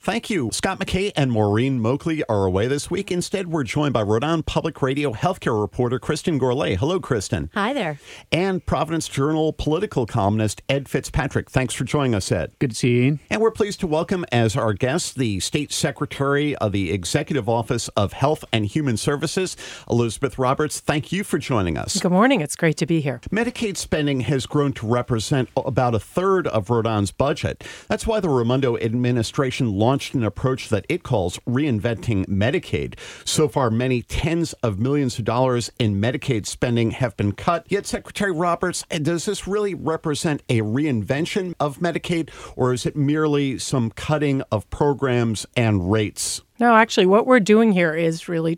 Thank you. Scott McKay and Maureen Moakley are away this week. Instead, we're joined by Rhode Island Public Radio healthcare reporter Kristen Gourlay. Hello, Kristen. Hi there. And Providence Journal political columnist Ed Fitzpatrick. Thanks for joining us, Ed. Good to see you, Ian. And we're pleased to welcome as our guest the State Secretary of the Executive Office of Health and Human Services, Elizabeth Roberts. Thank you for joining us. Good morning. It's great to be here. Medicaid spending has grown to represent about a third of Rhode Island's budget. That's why the Raimondo administration launched an approach that it calls reinventing Medicaid. So far, many tens of millions of dollars in Medicaid spending have been cut. Yet, Secretary Roberts, does this really represent a reinvention of Medicaid, or is it merely some cutting of programs and rates? No, actually, what we're doing here is really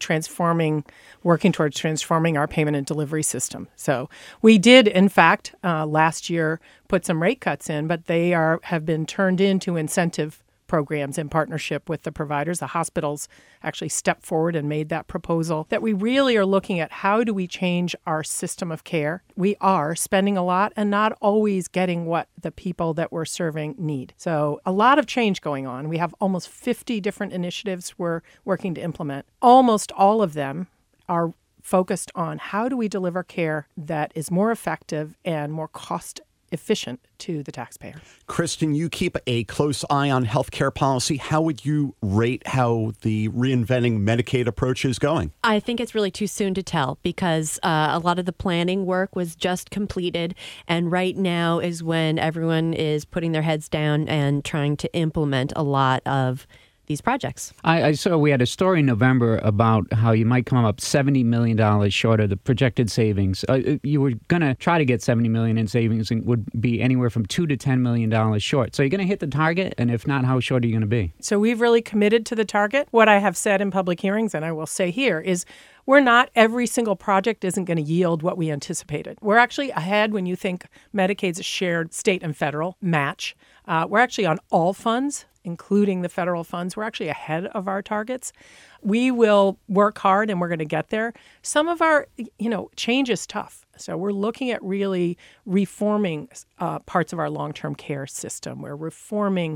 working towards transforming our payment and delivery system. So we did, in fact, last year put some rate cuts in, but they have been turned into incentive programs in partnership with the providers. The hospitals actually stepped forward and made that proposal that we really are looking at how do we change our system of care. We are spending a lot and not always getting what the people that we're serving need. So a lot of change going on. We have almost 50 different initiatives we're working to implement. Almost all of them are focused on how do we deliver care that is more effective and more cost efficient to the taxpayer. Kristen, you keep a close eye on healthcare policy. How would you rate how the reinventing Medicaid approach is going? I think it's really too soon to tell because a lot of the planning work was just completed. And right now is when everyone is putting their heads down and trying to implement a lot of these projects. I saw we had a story in November about how you might come up $70 million short of the projected savings. You were going to try to get $70 million in savings and would be anywhere from $2 to $10 million short. So you're going to hit the target? And if not, how short are you going to be? So we've really committed to the target. What I have said in public hearings, and I will say here, is every single project isn't going to yield what we anticipated. We're actually ahead when you think Medicaid's a shared state and federal match. We're actually on all funds, including the federal funds. We're actually ahead of our targets. We will work hard and we're going to get there. Some of our, change is tough. So we're looking at really reforming parts of our long-term care system. We're reforming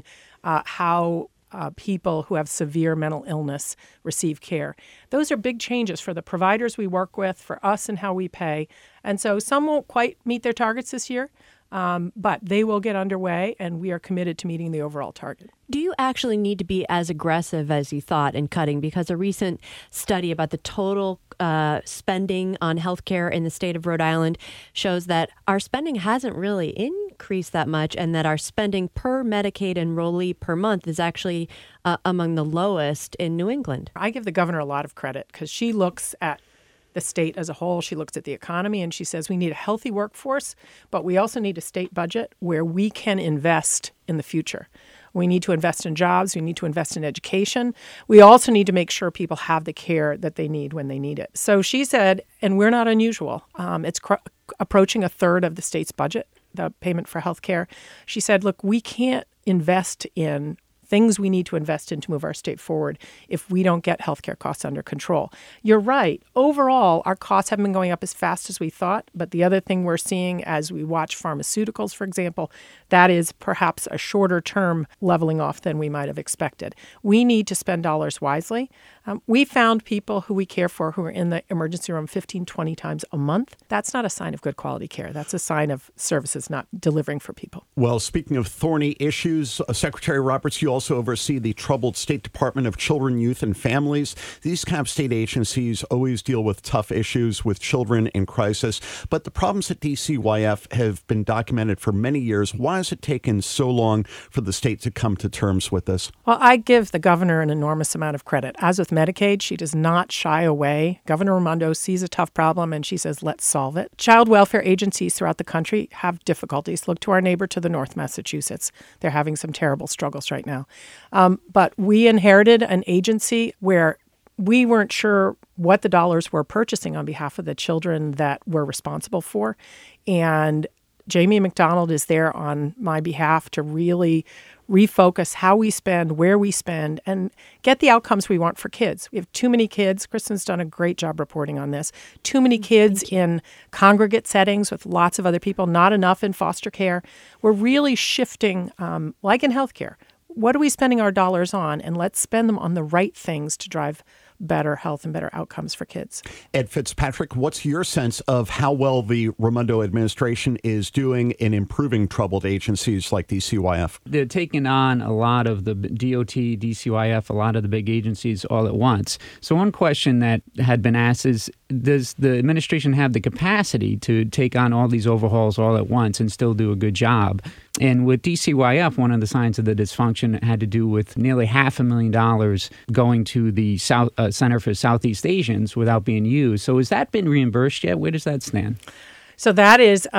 how people who have severe mental illness receive care. Those are big changes for the providers we work with, for us and how we pay. And so some won't quite meet their targets this year, but they will get underway, and we are committed to meeting the overall target. Do you actually need to be as aggressive as you thought in cutting? Because a recent study about the total spending on healthcare in the state of Rhode Island shows that our spending hasn't really increased that much, and that our spending per Medicaid enrollee per month is actually among the lowest in New England. I give the governor a lot of credit because she looks at the state as a whole. She looks at the economy and she says we need a healthy workforce, but we also need a state budget where we can invest in the future. We need to invest in jobs. We need to invest in education. We also need to make sure people have the care that they need when they need it. So she said, and we're not unusual, it's approaching a third of the state's budget, the payment for health care. She said, look, we can't invest in things we need to invest in to move our state forward if we don't get healthcare costs under control. You're right. Overall, our costs haven't been going up as fast as we thought. But the other thing we're seeing as we watch pharmaceuticals, for example, that is perhaps a shorter term leveling off than we might have expected. We need to spend dollars wisely. We found people who we care for who are in the emergency room 15, 20 times a month. That's not a sign of good quality care. That's a sign of services not delivering for people. Well, speaking of thorny issues, Secretary Roberts, you also oversee the troubled State Department of Children, Youth, and Families. These kind of state agencies always deal with tough issues with children in crisis. But the problems at DCYF have been documented for many years. Why has it taken so long for the state to come to terms with this? Well, I give the governor an enormous amount of credit. As with Medicaid, she does not shy away. Governor Raimondo sees a tough problem and she says, let's solve it. Child welfare agencies throughout the country have difficulties. Look to our neighbor to the north, Massachusetts. They're having some terrible struggles right now. But we inherited an agency where we weren't sure what the dollars were purchasing on behalf of the children that we're responsible for. And Jamie McDonald is there on my behalf to really refocus how we spend, where we spend, and get the outcomes we want for kids. We have too many kids. Kristen's done a great job reporting on this. Too many kids in congregate settings with lots of other people, not enough in foster care. We're really shifting, like in healthcare. what are we spending our dollars on? And let's spend them on the right things to drive better health and better outcomes for kids. Ed Fitzpatrick, what's your sense of how well the Raimondo administration is doing in improving troubled agencies like DCYF? They're taking on a lot of the DOT, DCYF, a lot of the big agencies all at once. So one question that had been asked is, does the administration have the capacity to take on all these overhauls all at once and still do a good job? And with DCYF, one of the signs of the dysfunction had to do with nearly $500,000 going to the Center for Southeast Asians without being used. So has that been reimbursed yet? Where does that stand? So that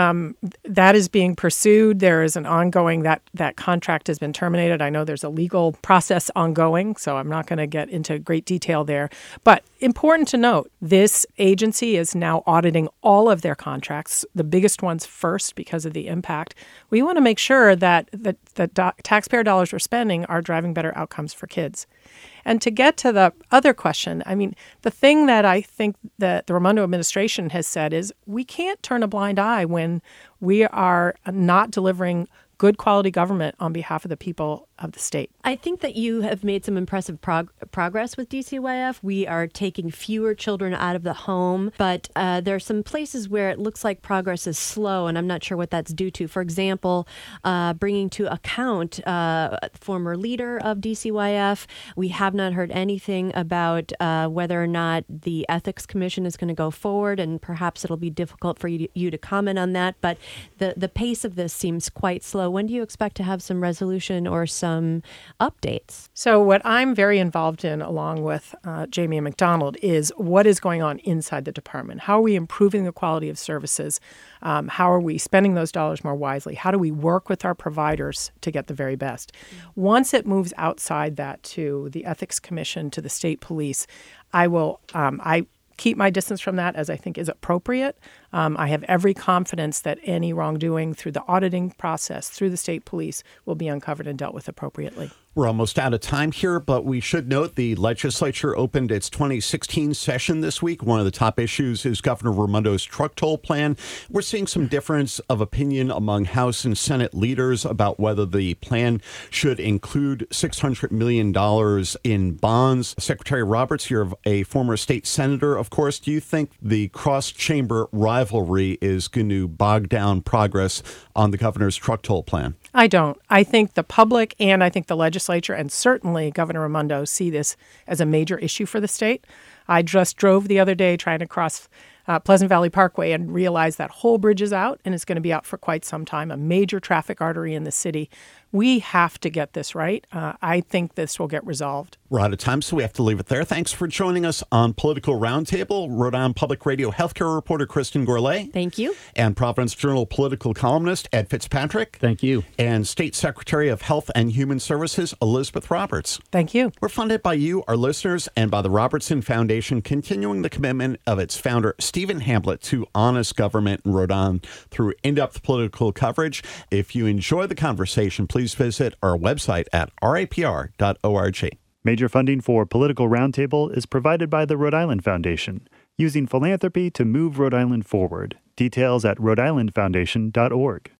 is being pursued. There is an ongoing, that contract has been terminated. I know there's a legal process ongoing, so I'm not going to get into great detail there. But important to note, this agency is now auditing all of their contracts, the biggest ones first because of the impact. We want to make sure that the taxpayer dollars we're spending are driving better outcomes for kids. And to get to the other question, I mean, the thing that I think that the Raimondo administration has said is we can't turn a blind eye when we are not delivering good quality government on behalf of the people of the state. I think that you have made some impressive progress with DCYF. We are taking fewer children out of the home, but there are some places where it looks like progress is slow, and I'm not sure what that's due to. For example, bringing to account former leader of DCYF. We have not heard anything about whether or not the Ethics Commission is going to go forward, and perhaps it'll be difficult for you to comment on that, but the pace of this seems quite slow. When do you expect to have some resolution or some updates? So what I'm very involved in, along with Jamie McDonald, is what is going on inside the department. How are we improving the quality of services? How are we spending those dollars more wisely? How do we work with our providers to get the very best? Once it moves outside that to the Ethics Commission, to the state police, I keep my distance from that, as I think is appropriate. I have every confidence that any wrongdoing through the auditing process, through the state police, will be uncovered and dealt with appropriately. We're almost out of time here, but we should note the legislature opened its 2016 session this week. One of the top issues is Governor Raimondo's truck toll plan. We're seeing some difference of opinion among House and Senate leaders about whether the plan should include $600 million in bonds. Secretary Roberts, you're a former state senator, of course. Do you think the cross-chamber rivalry is going to bog down progress on the governor's truck toll plan? I don't. I think the public and I think the legislature and certainly Governor Raimondo see this as a major issue for the state. I just drove the other day trying to cross Pleasant Valley Parkway and realized that whole bridge is out and it's going to be out for quite some time, a major traffic artery in the city. We have to get this right. I think this will get resolved. We're out of time, so we have to leave it there. Thanks for joining us on Political Roundtable. Rhode Island Public Radio healthcare reporter Kristen Gourlay. Thank you. And Providence Journal political columnist Ed Fitzpatrick. Thank you. And State Secretary of Health and Human Services Elizabeth Roberts. Thank you. We're funded by you, our listeners, and by the Robertson Foundation, continuing the commitment of its founder, Stephen Hamblett, to honest government in Rhode Island through in-depth political coverage. If you enjoy the conversation, please visit our website at rapr.org. Major funding for Political Roundtable is provided by the Rhode Island Foundation, using philanthropy to move Rhode Island forward. Details at rhodeislandfoundation.org.